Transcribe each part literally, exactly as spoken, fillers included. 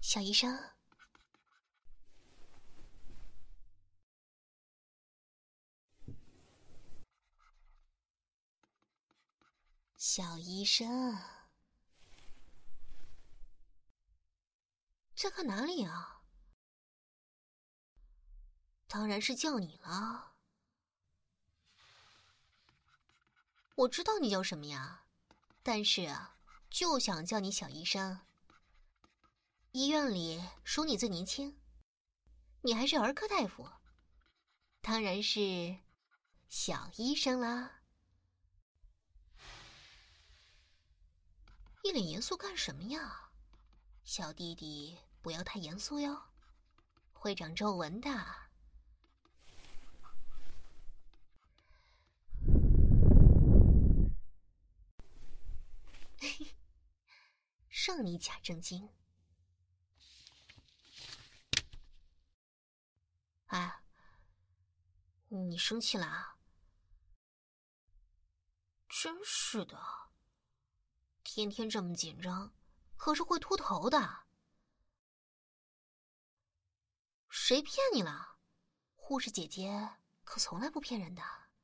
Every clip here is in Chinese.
小医生，小医生，在看哪里啊？当然是叫你了。我知道你叫什么呀，但是啊，就想叫你小医生。医院里数你最年轻，你还是儿科大夫，当然是小医生啦。一脸严肃干什么呀？小弟弟不要太严肃哟，会长皱纹的。让你假正经。哎，你生气了啊？真是的，天天这么紧张，可是会秃头的。谁骗你了？护士姐姐可从来不骗人的。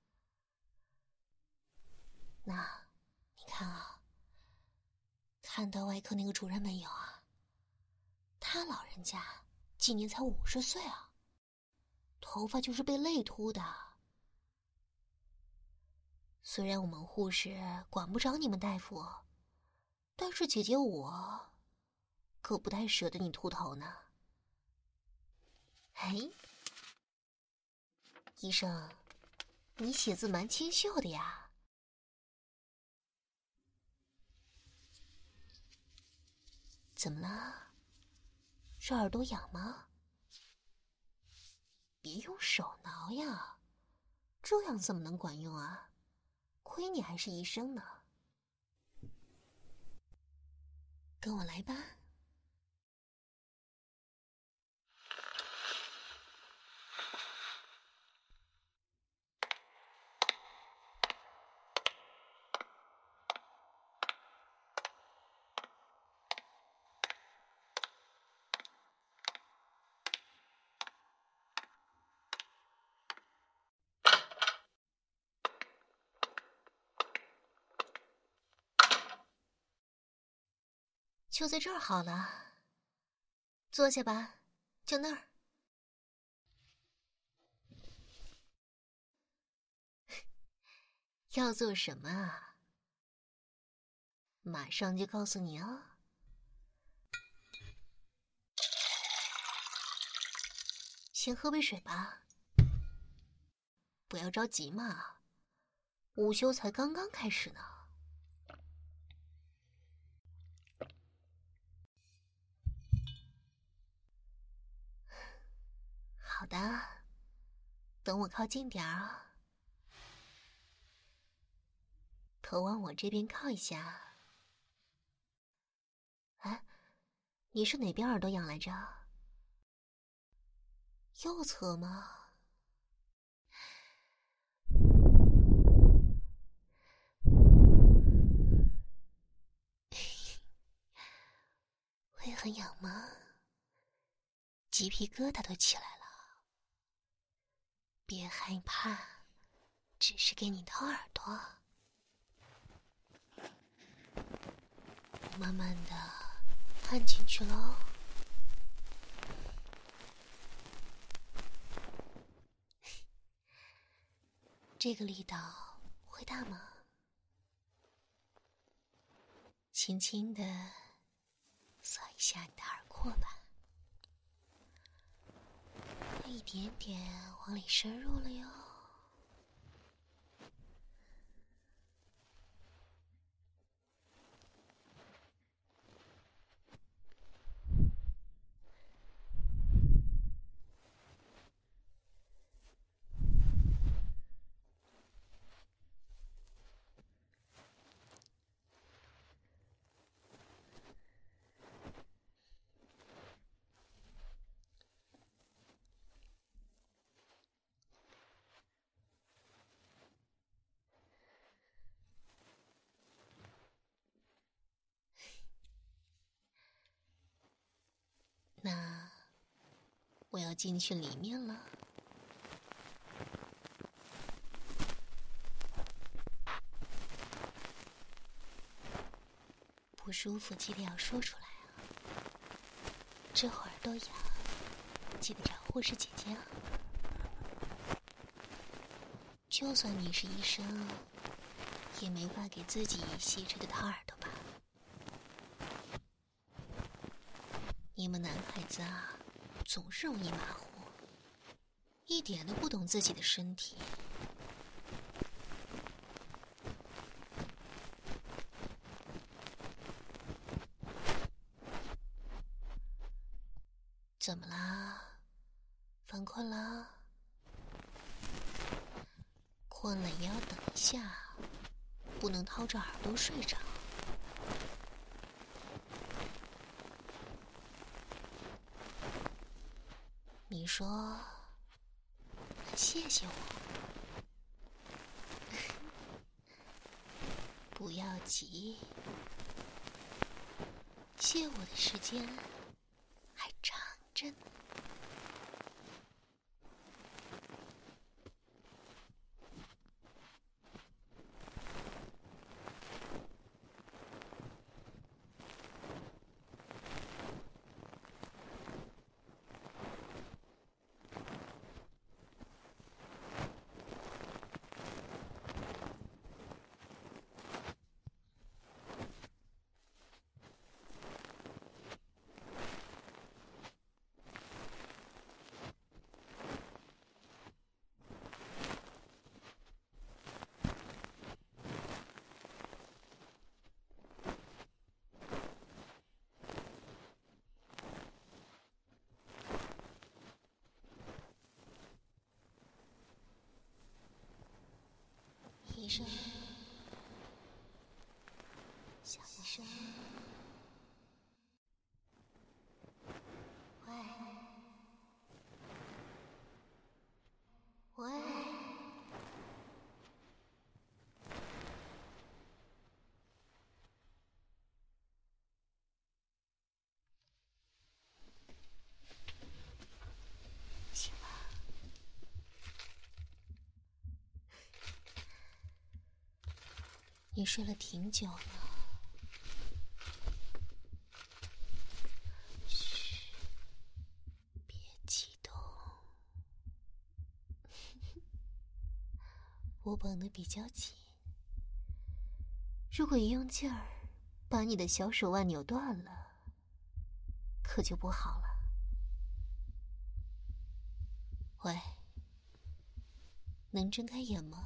那，你看啊，看到外科那个主任没有啊？他老人家今年才五十岁啊，头发就是被累秃的。虽然我们护士管不着你们大夫，但是姐姐我可不太舍得你秃头呢。哎，医生，你写字蛮清秀的呀。怎么了？是耳朵痒吗？别用手挠呀，这样怎么能管用啊？亏你还是医生呢。跟我来吧。就在这儿好了，坐下吧，就那儿。要做什么啊？马上就告诉你哦。先喝杯水吧，不要着急嘛，午休才刚刚开始呢。好的，等我靠近点儿啊，头往我这边靠一下。哎，你是哪边耳朵痒来着？右侧吗？会很痒吗？鸡皮疙瘩都起来了。别害怕，只是给你掏耳朵。慢慢的按进去喽。这个力道会大吗？轻轻的扫一下你的耳廓吧，一点点往里深入了哟。 我要进去里面了。不舒服记得要说出来啊，这会儿耳朵痒，记得找护士姐姐啊。就算你是医生，也没法给自己细致的掏耳朵吧？你们男孩子啊，总是容易马虎，一点都不懂自己的身体。怎么啦？犯困啦？困了也要等一下，不能掏着耳朵睡着。你说，谢谢我？不要急，谢我的时间还长着呢。医生，小医生，喂，喂，醒了。你睡了挺久了。嘘，别激动。我绷得比较紧，如果一用劲儿，把你的小手腕扭断了，可就不好了。喂，能睁开眼吗？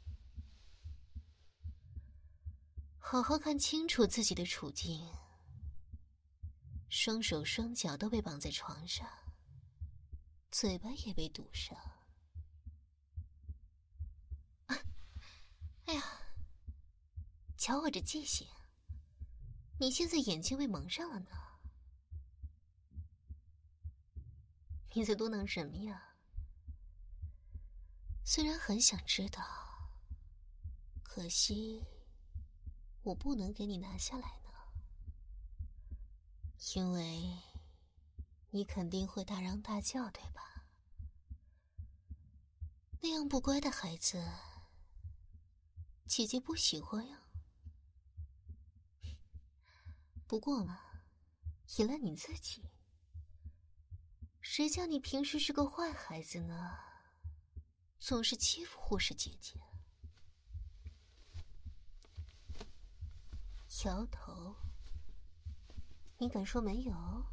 好好看清楚自己的处境，双手双脚都被绑在床上，嘴巴也被堵上。啊，哎呀，瞧我这记性，你现在眼睛被蒙上了呢。你在嘟囔什么呀？虽然很想知道，可惜我不能给你拿下来呢，因为你肯定会大嚷大叫，对吧？那样不乖的孩子，姐姐不喜欢呀。不过嘛，也赖你自己，谁叫你平时是个坏孩子呢？总是欺负护士姐姐。摇头，你敢说没有？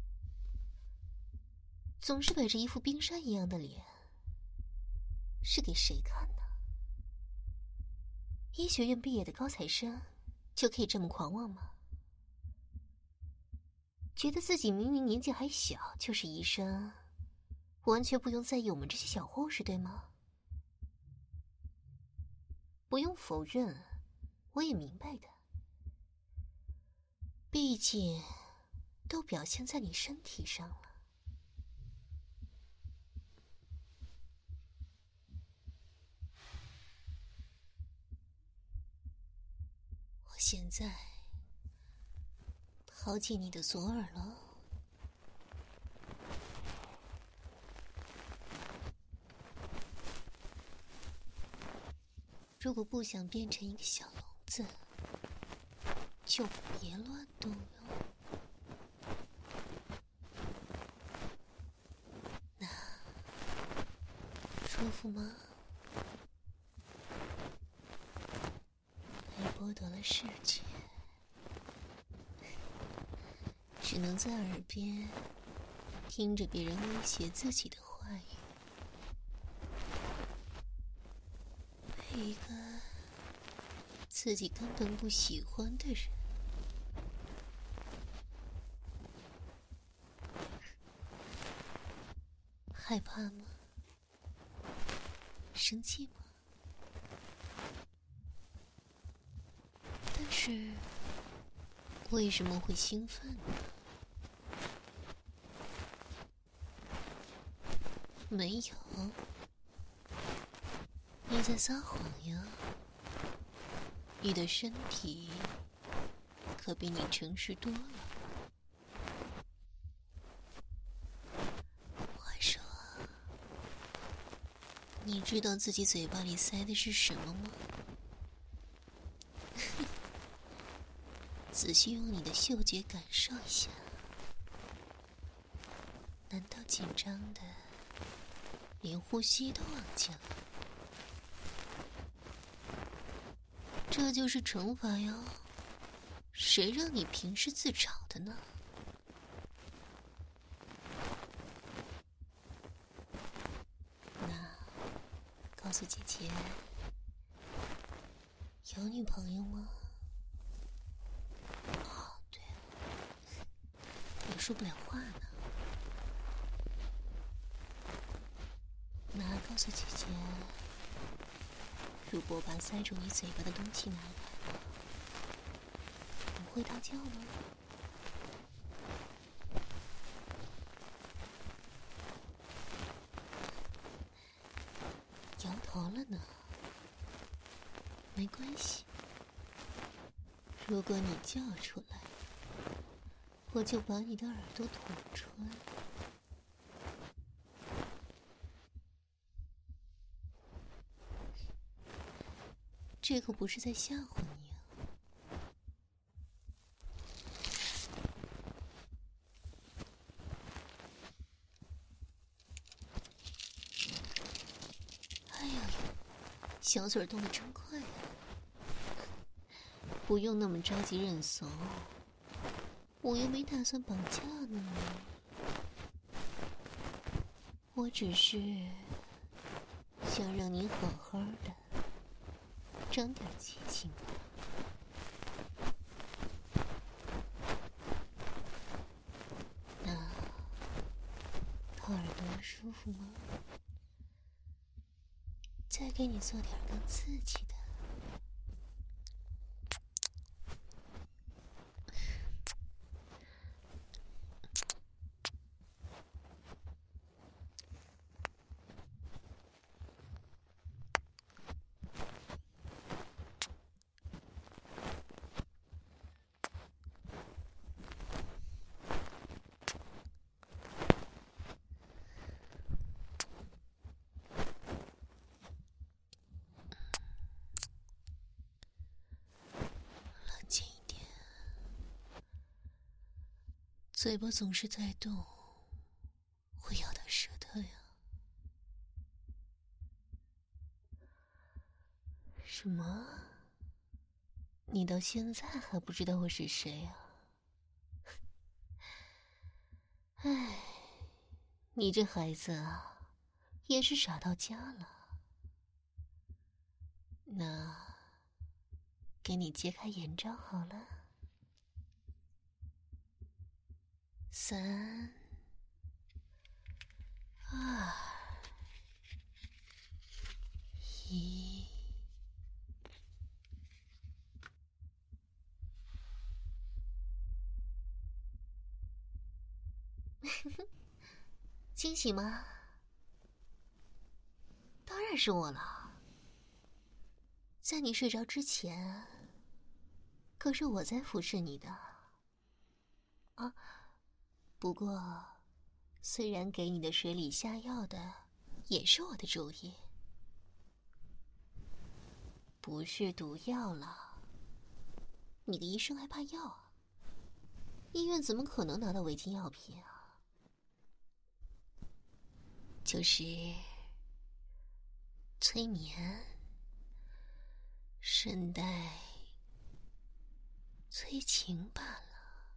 总是摆着一副冰山一样的脸，是给谁看的？医学院毕业的高材生就可以这么狂妄吗？觉得自己明明年纪还小就是医生，完全不用在意我们这些小护士，对吗？不用否认，我也明白的。毕竟都表现在你身体上了。我现在掏进你的左耳了。 如果不想变成一个小聋子，就别乱动哟。那舒服吗？被剥夺了视觉，只能在耳边听着别人威胁自己的话语，被一个自己根本不喜欢的人。害怕吗？生气吗？但是为什么会兴奋呢？没有，你在撒谎呀。你的身体可比你诚实多了。快说，你知道自己嘴巴里塞的是什么吗？仔细用你的嗅觉感受一下，难道紧张的连呼吸都忘记了？这就是惩罚哟，谁让你平时自找的呢？那告诉姐姐，有女朋友吗？哦，对了，也说不了话呢。那告诉姐姐，如果把塞住你嘴巴的东西拿来了，你会大叫吗？摇头了呢。没关系，如果你叫出来，我就把你的耳朵捅穿。这可不是在吓唬你啊！哎呀，小嘴动得真快啊！不用那么着急认怂，我又没打算绑架呢。我只是想让你好好的长点记性吧。那掏耳朵舒服吗？再给你做点更刺激的。嘴巴总是在动，会咬到舌头呀。什么？你到现在还不知道我是谁啊？唉，你这孩子啊，也是傻到家了。那，给你揭开眼罩好了。三、二、一。惊喜吗？当然是我了。在你睡着之前，可是我在服侍你的。啊，不过，虽然给你的水里下药的也是我的主意。 不是毒药了。你的医生还怕药啊？医院怎么可能拿到违禁药品啊？就是催眠，顺带催情罢了。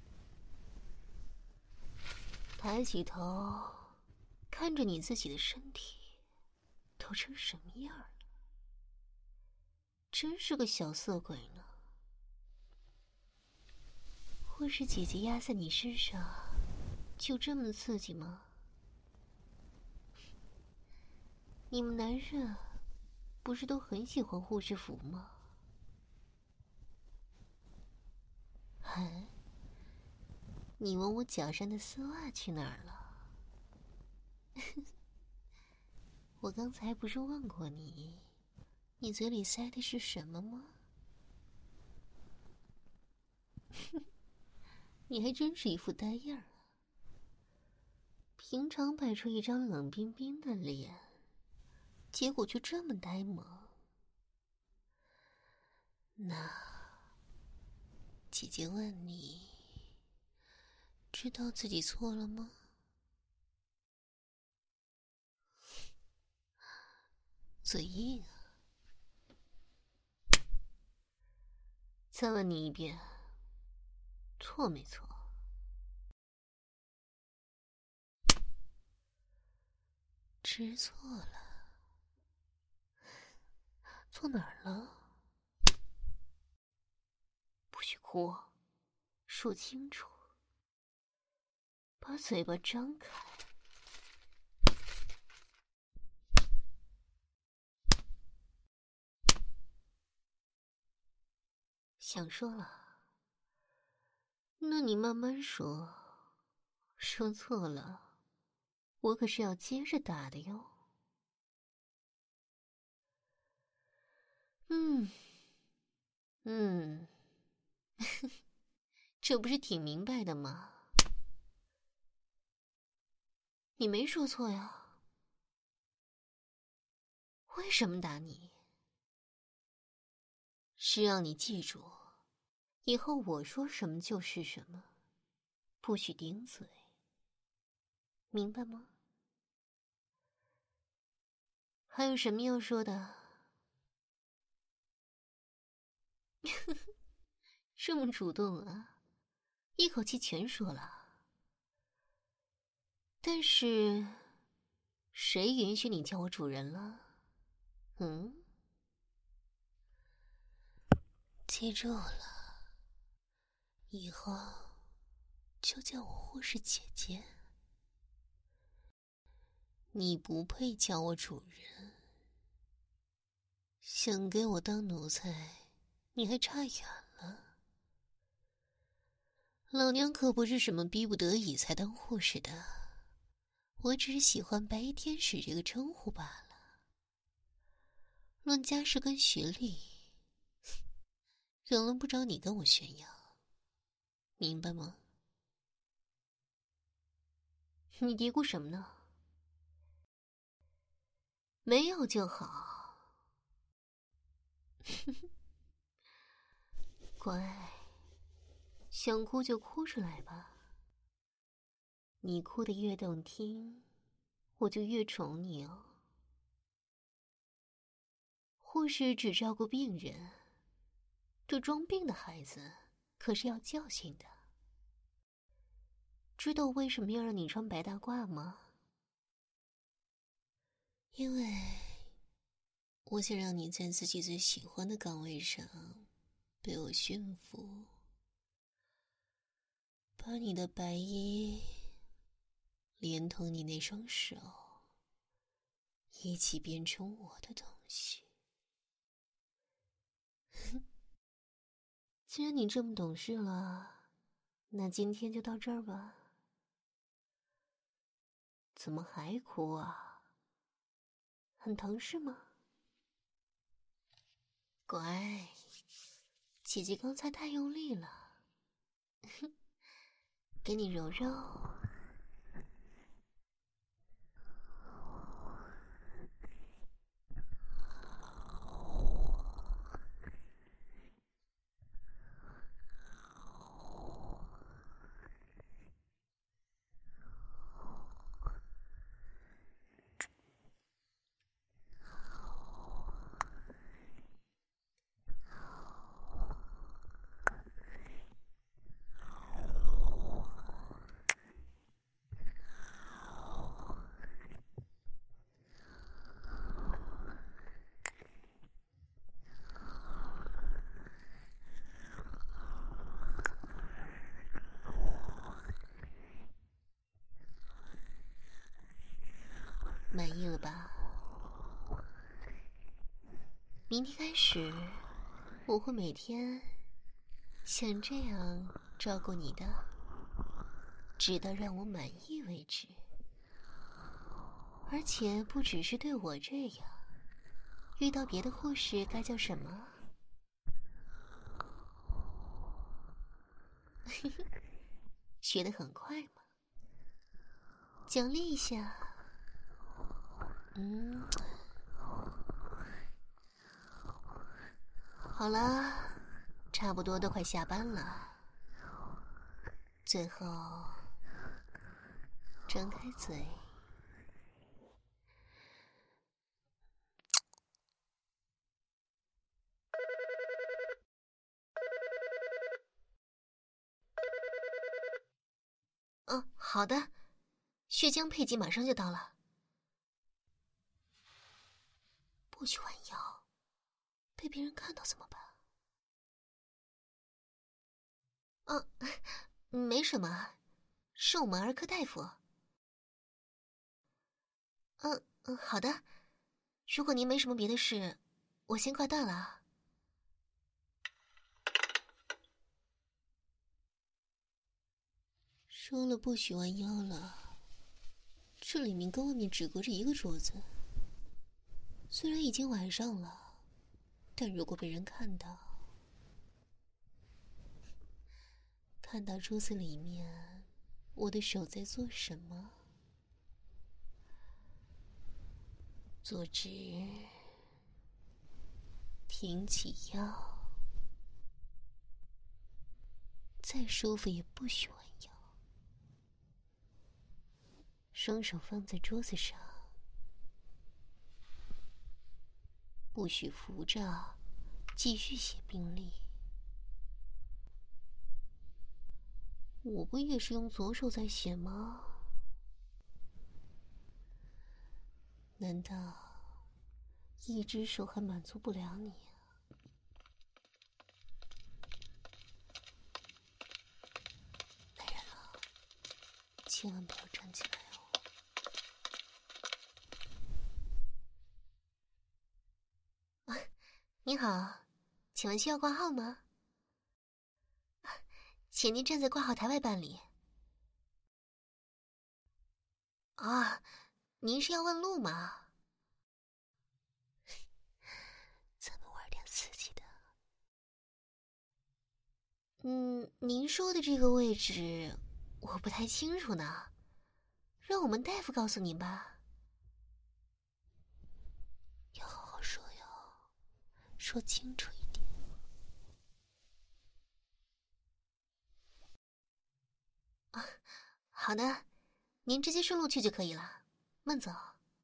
抬起头，看着你自己的身体都成什么样了，真是个小色鬼呢。或是姐姐压在你身上就这么刺激吗？你们男人不是都很喜欢护士服吗？哎，你问我脚上的丝袜去哪儿了？我刚才不是问过你，你嘴里塞的是什么吗？你还真是一副呆样啊！平常摆出一张冷冰冰的脸，结果却这么呆萌。那姐姐问你，知道自己错了吗？嘴硬啊！再问你一遍，错没错？知错了。错哪儿了？不许哭，说清楚。把嘴巴张开。想说了，那你慢慢说。说错了，我可是要接着打的哟。嗯嗯，这不是挺明白的吗？你没说错呀。为什么打你？是让你记住，以后我说什么就是什么，不许顶嘴，明白吗？还有什么要说的？这么主动啊，一口气全说了。但是，谁允许你叫我主人了？嗯？记住了，以后就叫我护士姐姐。你不配叫我主人，想给我当奴才，你还差远了。老娘可不是什么逼不得已才当护士的，我只是喜欢白衣天使这个称呼罢了。论家世跟学历，远轮不着你跟我炫耀，明白吗？你嘀咕什么呢？没有就好。乖，想哭就哭出来吧。你哭得越动听，我就越宠你哦。护士只照顾病人，这装病的孩子可是要教训的。知道为什么要让你穿白大褂吗？因为我想让你在自己最喜欢的岗位上被我驯服，把你的白衣连同你那双手一起变成我的东西。既然你这么懂事了，那今天就到这儿吧。怎么还哭啊？很疼是吗？乖，姐姐刚才太用力了，给你揉揉。 了吧？明天开始，我会每天像这样照顾你的，直到让我满意为止。而且不只是对我这样，遇到别的护士该叫什么？学得很快嘛，奖励一下。嗯，好了，差不多都快下班了。最后，张开嘴。嗯，好的，血浆配给马上就到了。不许弯腰，被别人看到怎么办？嗯，没什么，是我们儿科大夫。嗯嗯，好的。如果您没什么别的事，我先挂断了。说了不许弯腰了，这里面跟外面只隔着一个桌子。虽然已经晚上了，但如果被人看到，看到桌子里面我的手在做什么？坐直，挺起腰，再舒服也不许弯腰。双手放在桌子上，不许扶着，继续写病历。我不也是用左手在写吗？难道一只手还满足不了你啊？来人了，千万不要站起来哦！啊，您好，请问需要挂号吗？请您站在挂号台外办理。啊，您是要问路吗？咱们玩点刺激的。嗯，您说的这个位置我不太清楚呢，让我们大夫告诉您吧。要好好说哟，说清楚一点。啊，好的，您直接顺路去就可以了，慢走。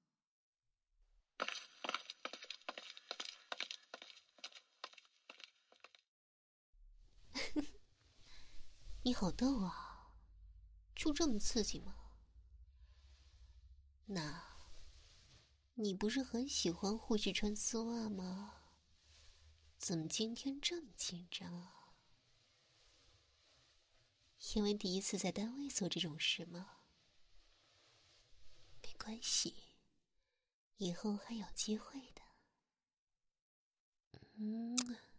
你好逗啊，就这么刺激吗？那，你不是很喜欢护士穿丝袜吗？怎么今天这么紧张啊？因为第一次在单位做这种事吗？没关系，以后还有机会的。嗯。